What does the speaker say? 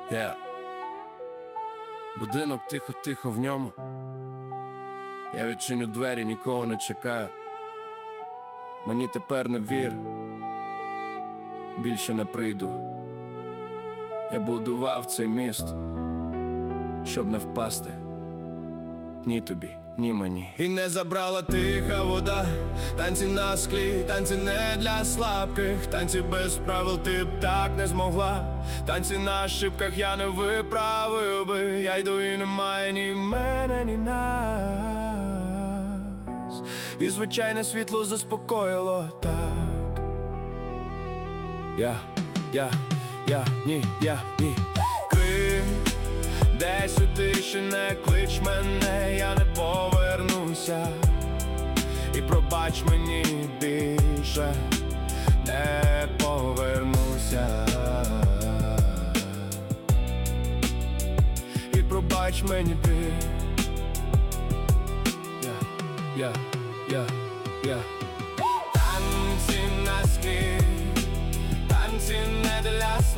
Yeah. Будинок тихо-тихо в ньому. Я відчиню двері, нікого не чекаю. Мені тепер не вір, більше не прийду. Я будував цей міст, щоб не впасти. Ні тобі, ні мені. І не забрала тиха вода. Танці на склі, танці не для слабких. Танці без правил ти б так не змогла. Танці на шибках я не виправив би. Я йду і немає ні мене, ні нас. І звичайне світло заспокоїло так. Ні. Крим, десь у тиші, не клич мене, я не повернуся. І пробач мені, більше не повернуся. І пробач мені ти. Танці на склі, танці не для